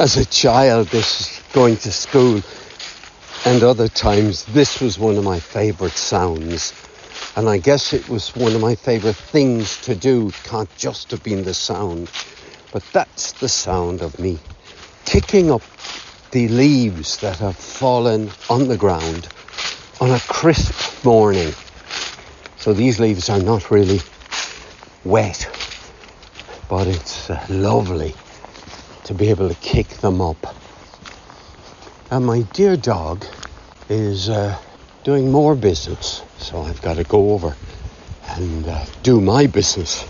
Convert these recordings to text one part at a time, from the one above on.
As a child, this going to school and other times, this was one of my favourite sounds. And I guess it was one of my favourite things to do. Can't just have been the sound. But that's the sound of me kicking up the leaves that have fallen on the ground on a crisp morning. So these leaves are not really wet, but it's lovely to be able to kick them up. And my dear dog is doing more business, so I've got to go over and do my business.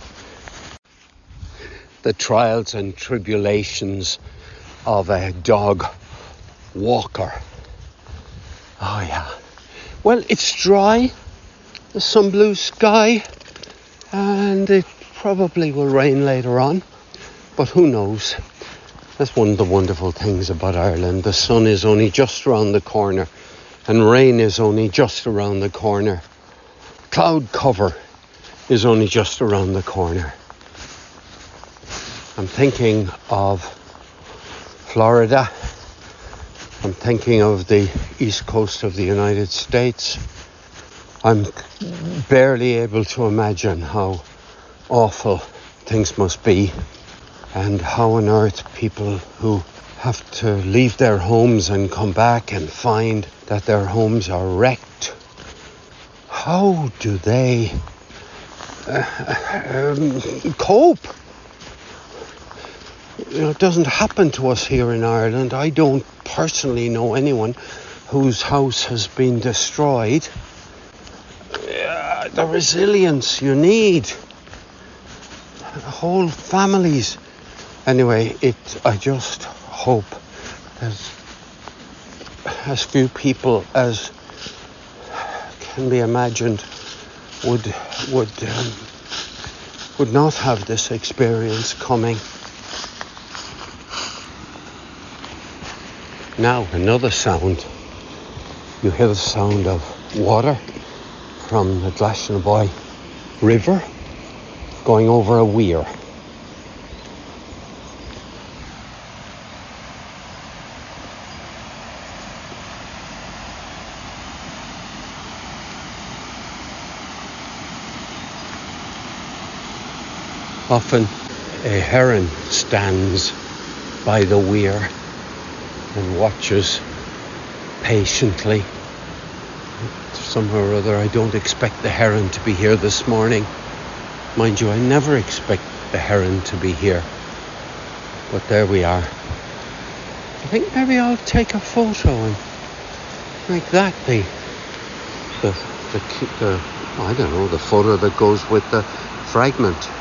The trials and tribulations of a dog walker. Oh yeah. Well, it's dry, there's some blue sky, and it probably will rain later on, but who knows. That's one of the wonderful things about Ireland. The sun is only just around the corner and rain is only just around the corner. Cloud cover is only just around the corner. I'm thinking of Florida. I'm thinking of the east coast of the United States. I'm barely able to imagine how awful things must be and how on earth people who have to leave their homes and come back and find that their homes are wrecked, how do they cope? You know, it doesn't happen to us here in Ireland. I don't personally know anyone whose house has been destroyed. The resilience you need. Whole families. Anyway, I just hope as few people as can be imagined would not have this experience coming. Now, another sound. You hear the sound of water from the Glashnaboy River going over a weir. Often a heron stands by the weir and watches patiently. Somehow or other, I don't expect the heron to be here this morning. Mind you, I never expect the heron to be here. But there we are. I think maybe I'll take a photo and make that the I don't know, the photo that goes with the fragment.